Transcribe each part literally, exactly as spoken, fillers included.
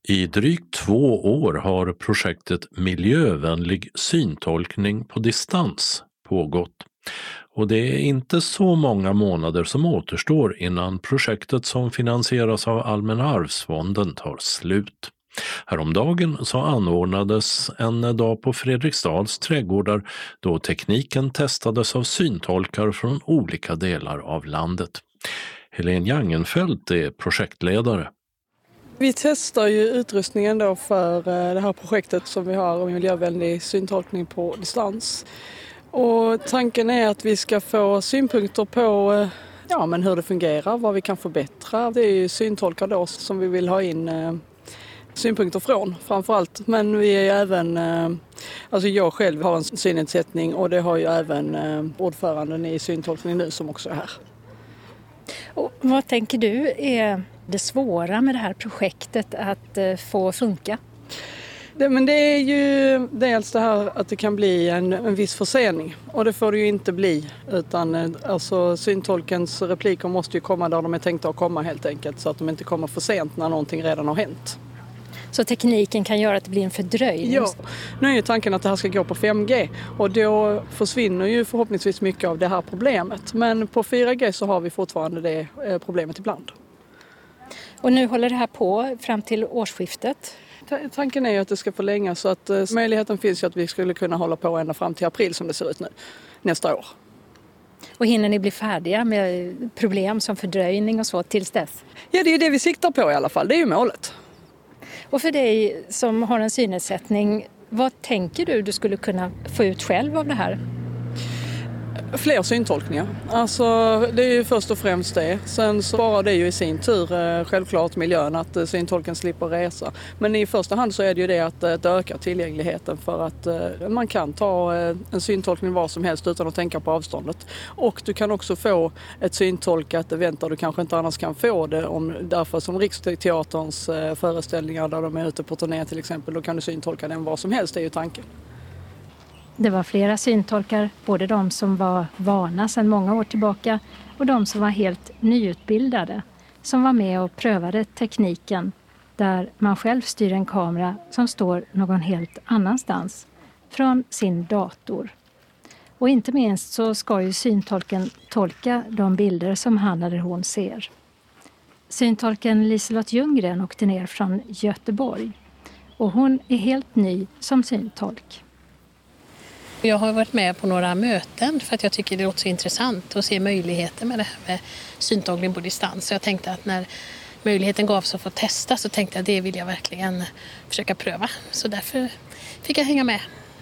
I drygt två år har projektet Miljövänlig syntolkning på distans pågått. Och det är inte så många månader som återstår innan projektet som finansieras av Allmänna arvsfonden tar slut. Häromdagen så anordnades en dag på Fredriksdals trädgårdar då tekniken testades av syntolkar från olika delar av landet. Helene Jangenfelt är projektledare. Vi testar ju utrustningen då för det här projektet som vi har om miljövänlig syntolkning på distans. Och tanken är att vi ska få synpunkter på ja, men hur det fungerar, vad vi kan förbättra. Det är ju syntolkar då som vi vill ha in synpunkter från framförallt. Men vi är även, alltså jag själv har en synnedsättning och det har ju även ordföranden i syntolkning nu som också är här. Och vad tänker du är det svåra med det här projektet att få funka? Det, men det är ju dels det här att det kan bli en, en viss försening och det får det ju inte bli utan alltså, syntolkens repliker måste ju komma där de är tänkta att komma helt enkelt så att de inte kommer för sent när någonting redan har hänt. Så tekniken kan göra att det blir en fördröjning? Ja, nu är ju tanken att det här ska gå på fem G och då försvinner ju förhoppningsvis mycket av det här problemet. Men på fyra G så har vi fortfarande det problemet ibland. Och nu håller det här på fram till årsskiftet? Tanken är ju att det ska förlängas så att möjligheten finns ju att vi skulle kunna hålla på ända fram till april som det ser ut nu, nästa år. Och hinner ni bli färdiga med problem som fördröjning och så tills dess? Ja, det är det vi siktar på i alla fall, det är ju målet. Och för dig som har en synnedsättning, vad tänker du du skulle kunna få ut själv av det här? Fler syntolkningar. Alltså det är ju först och främst det. Sen så bara det ju i sin tur självklart miljön att syntolken slipper resa. Men i första hand så är det ju det att, att öka tillgängligheten för att man kan ta en syntolkning var som helst utan att tänka på avståndet. Och du kan också få ett syntolkat event där du kanske inte annars kan få det. Om, därför som Riksteaterns föreställningar där de är ute på turné till exempel, då kan du syntolka den var som helst, det är ju tanken. Det var flera syntolkar, både de som var vana sedan många år tillbaka och de som var helt nyutbildade, som var med och prövade tekniken där man själv styr en kamera som står någon helt annanstans från sin dator. Och inte minst så ska ju syntolken tolka de bilder som han eller hon ser. Syntolken Liselott Ljunggren åkte ner från Göteborg och hon är helt ny som syntolk. Jag har varit med på några möten för att jag tycker det låter så intressant att se möjligheter med det här med syntolkning på distans. Så jag tänkte att när möjligheten gavs att få testa så tänkte jag att det vill jag verkligen försöka pröva. Så därför fick jag hänga med.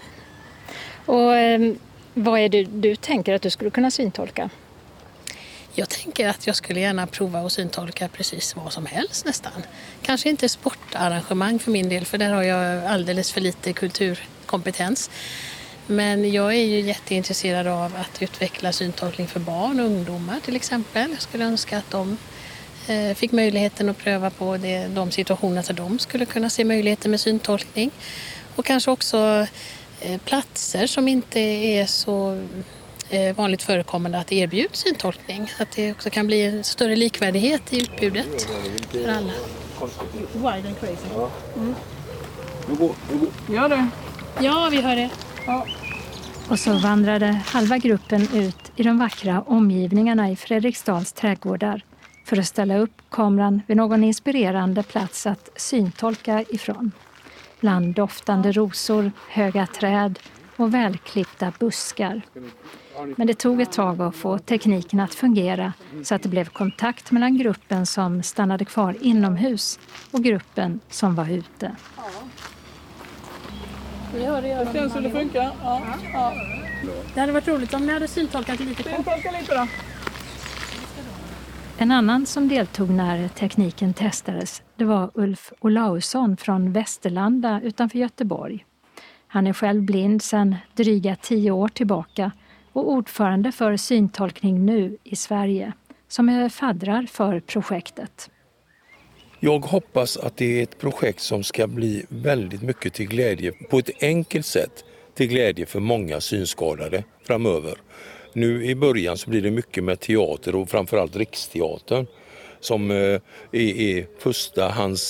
Och eh, vad är det du tänker att du skulle kunna syntolka? Jag tänker att jag skulle gärna prova att syntolka precis vad som helst nästan. Kanske inte sportarrangemang för min del för där har jag alldeles för lite kulturkompetens. Men jag är ju jätteintresserad av att utveckla syntolkning för barn och ungdomar till exempel. Jag skulle önska att de eh, fick möjligheten att pröva på det, de situationer där de skulle kunna se möjligheter med syntolkning. Och kanske också eh, platser som inte är så eh, vanligt förekommande att erbjuda syntolkning. Att det också kan bli en större likvärdighet i utbudet för alla. Wild and crazy. Ja. Mm. Gör det. Ja, vi hör det. Ja. Och så vandrade halva gruppen ut i de vackra omgivningarna i Fredriksdals trädgårdar för att ställa upp kameran vid någon inspirerande plats att syntolka ifrån. Bland doftande rosor, höga träd och välklippta buskar. Men det tog ett tag att få tekniken att fungera så att det blev kontakt mellan gruppen som stannade kvar inomhus och gruppen som var ute. Ja, det gör det. Känns som det funkar. Ja. Ja. Det hade varit roligt om ni hade syntolkat lite kort. Syntolka lite då. En annan som deltog när tekniken testades, det var Ulf Olausson från Västerlanda utanför Göteborg. Han är själv blind sedan dryga tio år tillbaka och ordförande för syntolkning nu i Sverige, som är faddrar för projektet. Jag hoppas att det är ett projekt som ska bli väldigt mycket till glädje på ett enkelt sätt till glädje för många synskadade framöver. Nu i början så blir det mycket med teater och framförallt Riksteatern som är, är första hans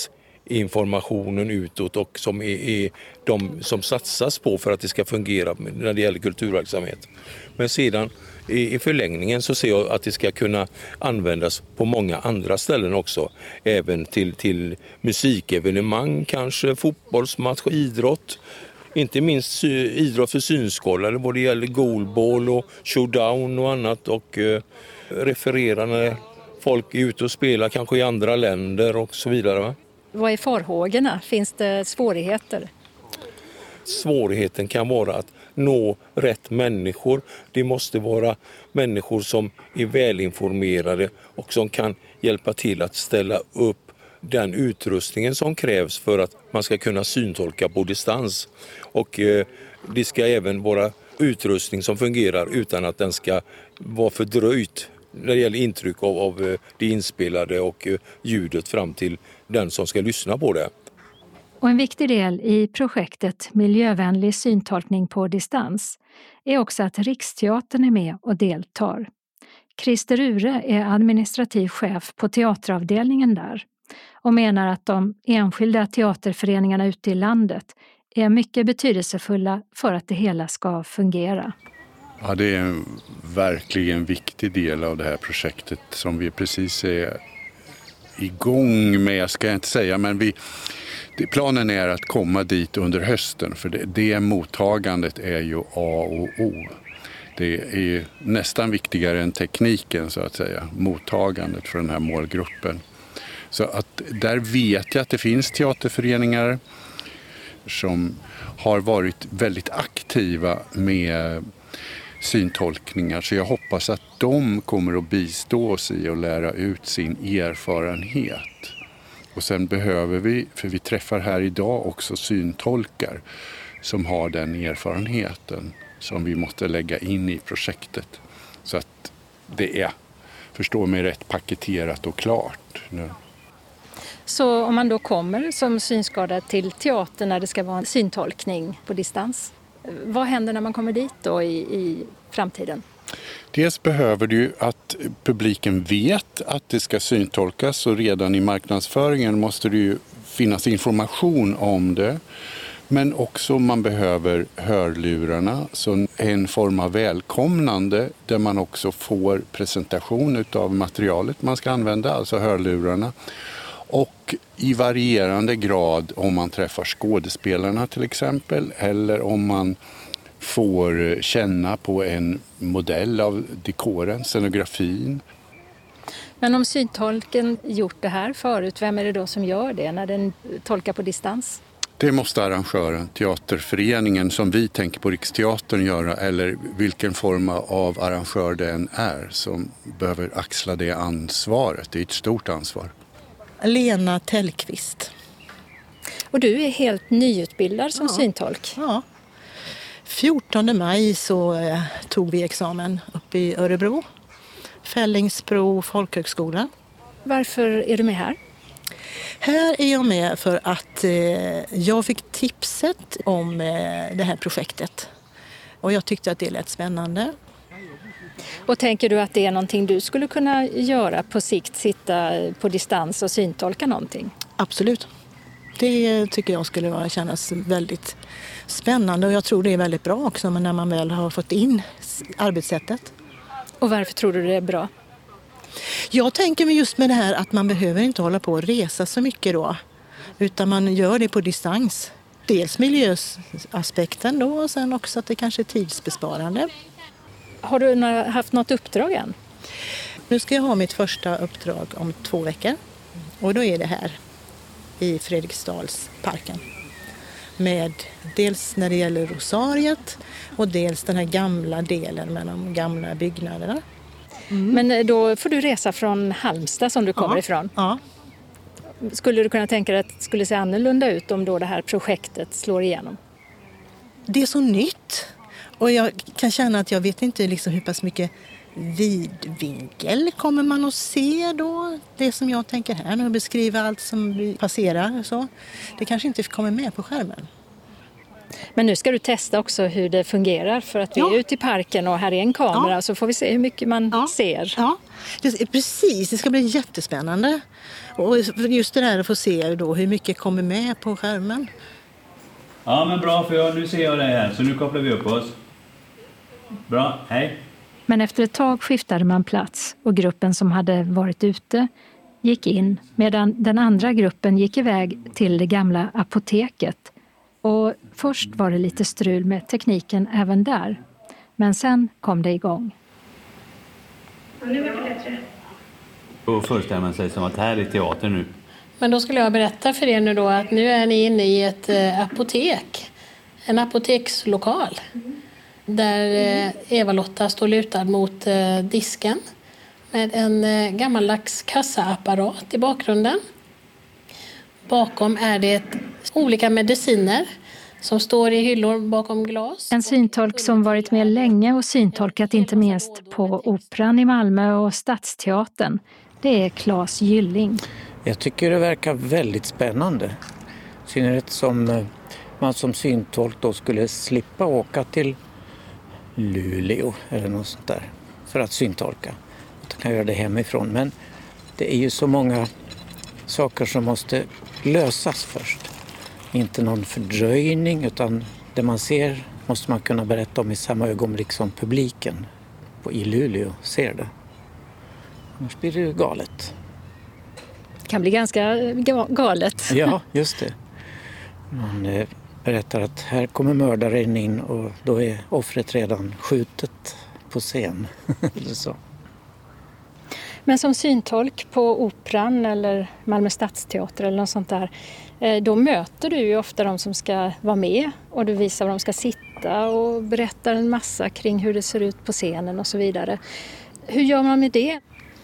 informationen utåt och som är, är de som satsas på för att det ska fungera när det gäller kulturverksamhet. Men sedan i förlängningen så ser jag att det ska kunna användas på många andra ställen också. Även till, till musikevenemang, kanske fotbollsmatch, idrott. Inte minst idrott för synskadade, vad det gäller goalball och showdown och annat. Och eh, referera när folk är ute och spelar kanske i andra länder och så vidare. Va? Vad är farhågorna? Finns det svårigheter? Svårigheten kan vara att nå rätt människor. Det måste vara människor som är välinformerade och som kan hjälpa till att ställa upp den utrustningen som krävs för att man ska kunna syntolka på distans. Och eh, det ska även vara utrustning som fungerar utan att den ska vara fördröjt när det gäller intryck av, av det inspelade och eh, ljudet fram till den som ska lyssna på det. Och en viktig del i projektet Miljövänlig syntolkning på distans är också att Riksteatern är med och deltar. Christer Ure är administrativ chef på teateravdelningen där och menar att de enskilda teaterföreningarna ute i landet är mycket betydelsefulla för att det hela ska fungera. Ja, det är en verkligen viktig del av det här projektet som vi precis är igång med, ska jag inte säga, men vi, det, planen är att komma dit under hösten, för det, det mottagandet är ju A och O. Det är nästan viktigare än tekniken, så att säga, mottagandet för den här målgruppen. Så att där vet jag att det finns teaterföreningar som har varit väldigt aktiva med syntolkningar, så jag hoppas att de kommer att bistå oss i att lära ut sin erfarenhet. Och sen behöver vi, för vi träffar här idag också syntolkar som har den erfarenheten som vi måste lägga in i projektet. Så att det är, förstå mig rätt, paketerat och klart nu. Så om man då kommer som synskadad till teatern när det ska vara en syntolkning på distans, vad händer när man kommer dit då i, i framtiden? Dels behöver du att publiken vet att det ska syntolkas, och redan i marknadsföringen måste det ju finnas information om det. Men också man behöver hörlurarna, så en form av välkomnande där man också får presentation av materialet man ska använda, alltså hörlurarna. Och i varierande grad om man träffar skådespelarna till exempel, eller om man får känna på en modell av dekoren, scenografin. Men om syntolken gjort det här förut, vem är det då som gör det när den tolkar på distans? Det måste arrangören, teaterföreningen som vi tänker på Riksteatern göra, eller vilken form av arrangör det än är som behöver axla det ansvaret. Det är ett stort ansvar. Lena Tellqvist. Och du är helt nyutbildad som ja. syntolk. Ja. fjortonde maj så eh, tog vi examen uppe i Örebro. Fällingsbro folkhögskola. Varför är du med här? Här är jag med för att eh, jag fick tipset om eh, det här projektet. Och jag tyckte att det lät spännande. Och tänker du att det är någonting du skulle kunna göra på sikt, sitta på distans och syntolka någonting? Absolut. Det tycker jag skulle vara, kännas väldigt spännande, och jag tror det är väldigt bra också när man väl har fått in arbetssättet. Och varför tror du det är bra? Jag tänker mig just med det här att man behöver inte hålla på och resa så mycket då, utan man gör det på distans. Dels miljöaspekten då, och sen också att det kanske är tidsbesparande. Har du haft något uppdrag än? Nu ska jag ha mitt första uppdrag om två veckor, och då är det här i Fredriksdalsparken. Med dels när det gäller Rosariet och dels den här gamla delen med de gamla byggnaderna. Mm. Men då får du resa från Halmstad som du kommer ja, ifrån. Ja. Skulle du kunna tänka dig att det skulle se annorlunda ut om då det här projektet slår igenom? Det är så nytt, och jag kan känna att jag vet inte liksom hur pass mycket vidvinkel kommer man att se då. Det som jag tänker här nu, beskriva allt som passerar och så. Det kanske inte kommer med på skärmen. Men nu ska du testa också hur det fungerar för att vi ja. är ute i parken och här är en kamera ja. så får vi se hur mycket man ja. ser. Ja, det, precis. Det ska bli jättespännande. Och just det där att få se då hur mycket kommer med på skärmen. Ja, men bra, för jag, nu ser jag det här så nu kopplar vi upp oss. Bra, hej. Men efter ett tag skiftade man plats och gruppen som hade varit ute gick in medan den andra gruppen gick iväg till det gamla apoteket. Och först var det lite strul med tekniken även där. Men sen kom det igång. Ja, nu var det bättre. Då föreställer man sig som att här är teater nu. Men då skulle jag berätta för er nu då att nu är ni inne i ett eh, apotek. En apotekslokal. Mm. Där eh, Eva-Lotta står lutad mot eh, disken. Med en eh, gammaldags kassaapparat i bakgrunden. Bakom är det olika mediciner som står i hyllor bakom glas. En syntolk som varit med länge och syntolkat inte minst på Operan i Malmö och Stadsteatern. Det är Claes Gylling. Jag tycker det verkar väldigt spännande. I synnerhet som man som syntolk då skulle slippa åka till Luleå eller något sånt där för att syntolka. Man kan göra det hemifrån, men det är ju så många saker som måste lösas först. Inte någon fördröjning, utan det man ser måste man kunna berätta om i samma ögonblick som publiken på i Luleå ser det. Annars blir det galet. Det kan bli ganska galet. Ja, just det. Man berättar att här kommer mördaren in och då är offret redan skjutet på scen. Eller så. Men som syntolk på Operan eller Malmö Stadsteater eller något sånt där, då möter du ju ofta de som ska vara med och du visar var de ska sitta och berättar en massa kring hur det ser ut på scenen och så vidare. Hur gör man med det?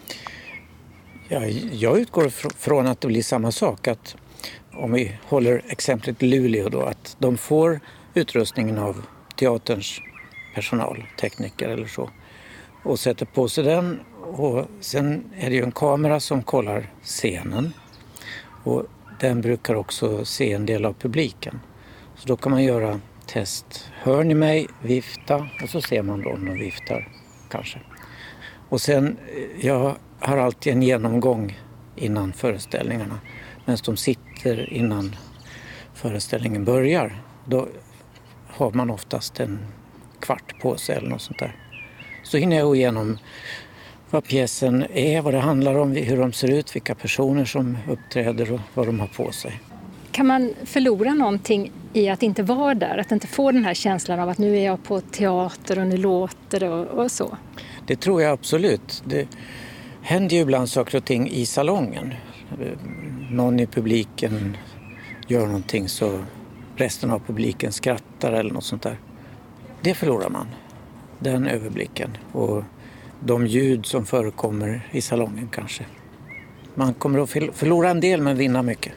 Ja, jag utgår från att det blir samma sak, att om vi håller exemplet Luleå då, att de får utrustningen av teaterns personal, tekniker eller så, och sätter på sig den. Och sen är det ju en kamera som kollar scenen och den brukar också se en del av publiken. Så då kan man göra test. Hör ni mig? Vifta. Och så ser man då om de viftar kanske. Och sen, jag har alltid en genomgång innan föreställningarna. Medan de sitter innan föreställningen börjar. Då har man oftast en kvart på sig eller något sånt där. Så hinner jag gå igenom vad pjäsen är, vad det handlar om, hur de ser ut, vilka personer som uppträder och vad de har på sig. Kan man förlora någonting i att inte vara där? Att inte få den här känslan av att nu är jag på teater och nu låter det och, och så? Det tror jag absolut. Det händer ju ibland saker och ting i salongen. Någon i publiken gör någonting så resten av publiken skrattar eller något sånt där. Det förlorar man, den överblicken. Och de ljud som förekommer i salongen kanske. Man kommer att förlora en del men vinna mycket.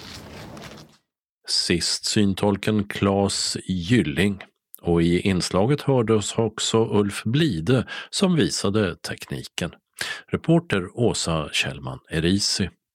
Sist syntolken Claes Gylling. Och i inslaget hördes också Ulf Blide som visade tekniken. Reporter Åsa Kjellman Erisi.